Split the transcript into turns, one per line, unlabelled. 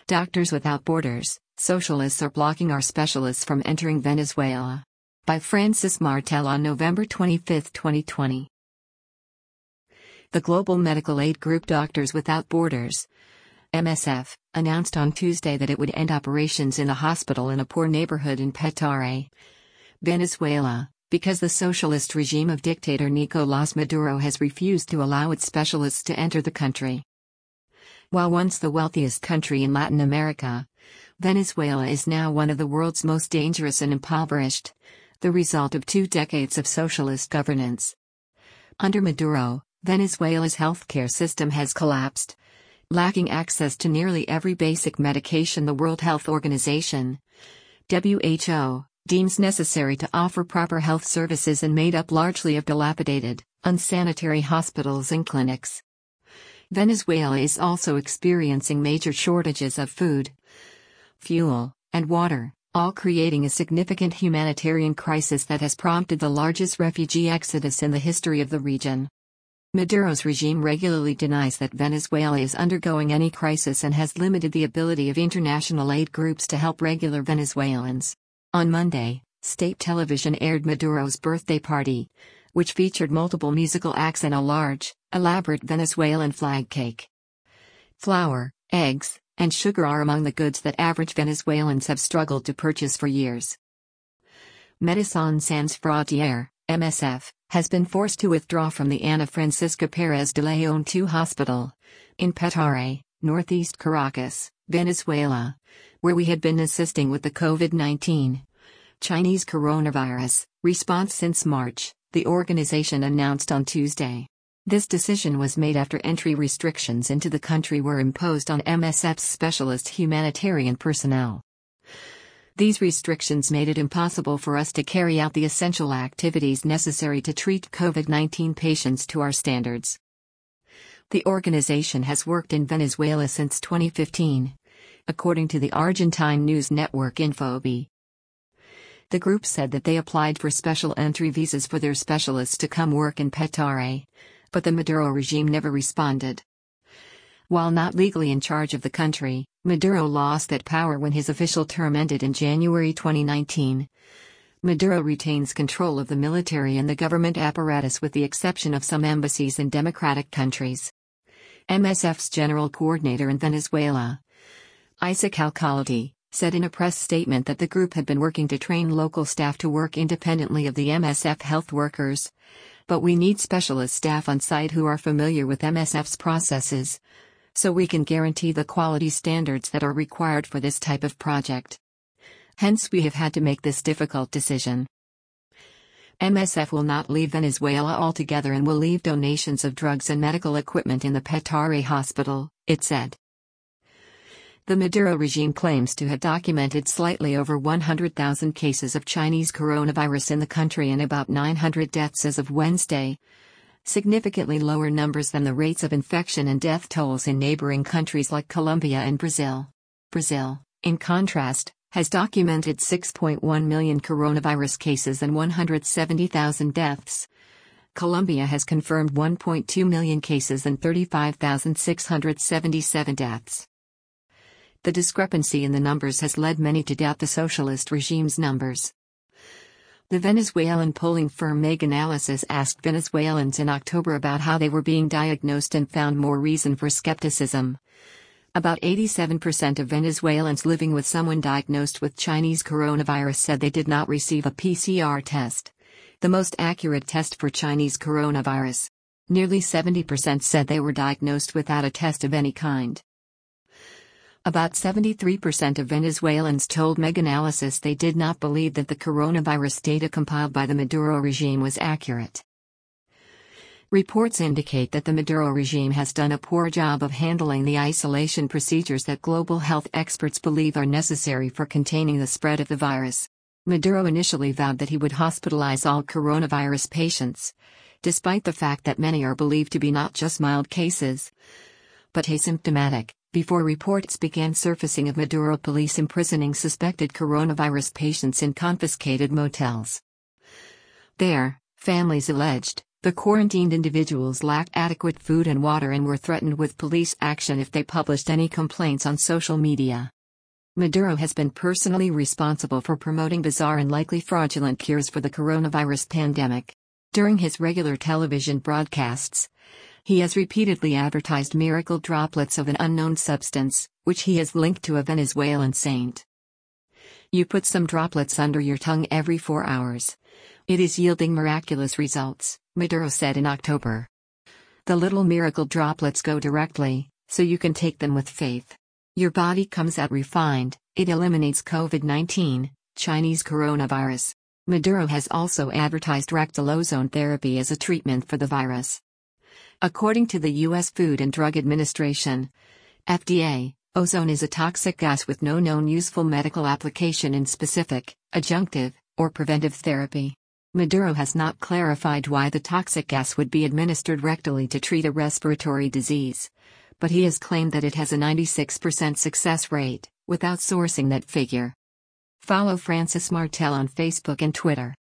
Doctors Without Borders, Socialists Are Blocking Our Specialists from Entering Venezuela. By Francis Martel on November 25, 2020. The global medical aid group Doctors Without Borders, MSF, announced on Tuesday that it would end operations in a hospital in a poor neighborhood in Petare, Venezuela, because the socialist regime of dictator Nicolás Maduro has refused to allow its specialists to enter the country. While once the wealthiest country in Latin America, Venezuela is now one of the world's most dangerous and impoverished, the result of 2 decades of socialist governance. Under Maduro, Venezuela's healthcare system has collapsed, lacking access to nearly every basic medication the World Health Organization, WHO, deems necessary to offer proper health services and made up largely of dilapidated, unsanitary hospitals and clinics. Venezuela is also experiencing major shortages of food, fuel, and water, all creating a significant humanitarian crisis that has prompted the largest refugee exodus in the history of the region. Maduro's regime regularly denies that Venezuela is undergoing any crisis and has limited the ability of international aid groups to help regular Venezuelans. On Monday, state television aired Maduro's birthday party, which featured multiple musical acts and a large, elaborate Venezuelan flag cake. Flour, eggs, and sugar are among the goods that average Venezuelans have struggled to purchase for years. Médecins Sans Frontières, MSF, has been forced to withdraw from the Ana Francisca Pérez de León II hospital, in Petare, northeast Caracas, Venezuela, where we had been assisting with the COVID-19 Chinese coronavirus response since March, the organization announced on Tuesday. This decision was made after entry restrictions into the country were imposed on MSF's specialist humanitarian personnel. These restrictions made it impossible for us to carry out the essential activities necessary to treat COVID-19 patients to our standards. The organization has worked in Venezuela since 2015, according to the Argentine news network Infobi. The group said that they applied for special entry visas for their specialists to come work in Petare, but the Maduro regime never responded. While not legally in charge of the country, Maduro lost that power when his official term ended in January 2019. Maduro retains control of the military and the government apparatus with the exception of some embassies in democratic countries. MSF's general coordinator in Venezuela, Isaac Alcalde, said in a press statement that the group had been working to train local staff to work independently of the MSF health workers, but we need specialist staff on site who are familiar with MSF's processes, so we can guarantee the quality standards that are required for this type of project. Hence we have had to make this difficult decision. MSF will not leave Venezuela altogether and will leave donations of drugs and medical equipment in the Petare hospital, it said. The Maduro regime claims to have documented slightly over 100,000 cases of Chinese coronavirus in the country and about 900 deaths as of Wednesday, significantly lower numbers than the rates of infection and death tolls in neighboring countries like Colombia and Brazil. Brazil, in contrast, has documented 6.1 million coronavirus cases and 170,000 deaths. Colombia has confirmed 1.2 million cases and 35,677 deaths. The discrepancy in the numbers has led many to doubt the socialist regime's numbers. The Venezuelan polling firm Meganalysis asked Venezuelans in October about how they were being diagnosed and found more reason for skepticism. About 87% of Venezuelans living with someone diagnosed with Chinese coronavirus said they did not receive a PCR test, the most accurate test for Chinese coronavirus. Nearly 70% said they were diagnosed without a test of any kind. About 73% of Venezuelans told Meganalysis they did not believe that the coronavirus data compiled by the Maduro regime was accurate. Reports indicate that the Maduro regime has done a poor job of handling the isolation procedures that global health experts believe are necessary for containing the spread of the virus. Maduro initially vowed that he would hospitalize all coronavirus patients, despite the fact that many are believed to be not just mild cases, but asymptomatic, before reports began surfacing of Maduro police imprisoning suspected coronavirus patients in confiscated motels. There, families alleged, The quarantined individuals lacked adequate food and water and were threatened with police action if they published any complaints on social media. Maduro has been personally responsible for promoting bizarre and likely fraudulent cures for the coronavirus pandemic. During his regular television broadcasts, he has repeatedly advertised miracle droplets of an unknown substance, which he has linked to a Venezuelan saint. You put some droplets under your tongue every 4 hours. It is yielding miraculous results, Maduro said in October. The little miracle droplets go directly, so you can take them with faith. Your body comes out refined, it eliminates COVID-19, Chinese coronavirus. Maduro has also advertised rectal ozone therapy as a treatment for the virus. According to the U.S. Food and Drug Administration, FDA, ozone is a toxic gas with no known useful medical application in specific, adjunctive, or preventive therapy. Maduro has not clarified why the toxic gas would be administered rectally to treat a respiratory disease, but he has claimed that it has a 96% success rate, without sourcing that figure. Follow Francis Martel on Facebook and Twitter.